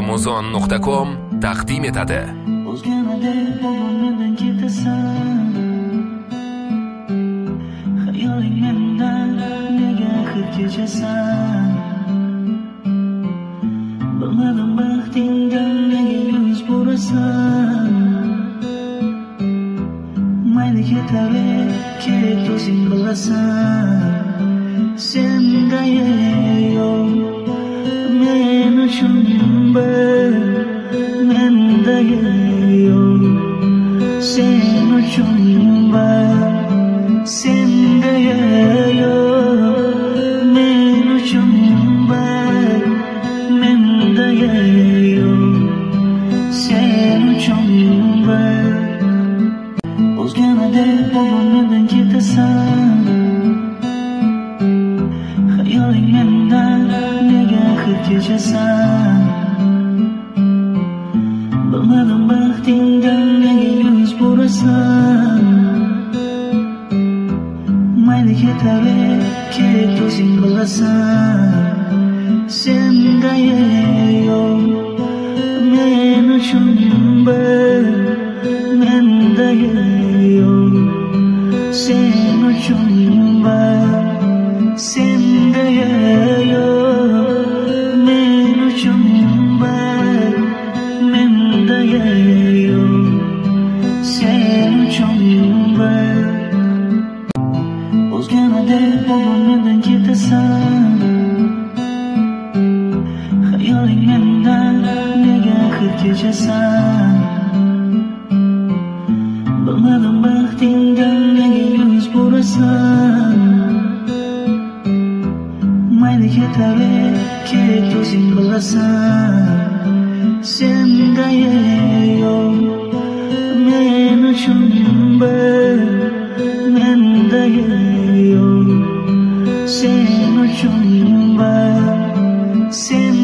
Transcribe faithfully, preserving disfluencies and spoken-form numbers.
muzon nuqta com taqdim etadi. O'zganada bugundan ketasan, xayoling mendan nega xir kechasan? Bilmadim baxtingdan nega yuz burasan. Mayli ketaver, ket o'zing bilasan. Senda yo'q men uchun bir, menda yo'q sen uchun bir. Senda yo'q men uchun bir, menda yo'q sen uchun bir. O'zganada bugundan ketasan, xayoling mendan nega xir kechasan? Bilmadim baxtingdan nega yuz burasan. Mayli ketaver, ket o'zing bilasan. Senda yo'q men uchun bir, menda yo'q sen uchun bir. Senda yo'q men uchun bir, menda yo'q sen uchun bir. O'zganada bugundan ketasan, xayoling mendan nega xir kechasan? Bilmadim baxtingdan nega yuz burasan. Mayli ketaver, ket o'zing bilasan. Senda yo'q men uchun bir, menda yo'q sen uchun bir. Sen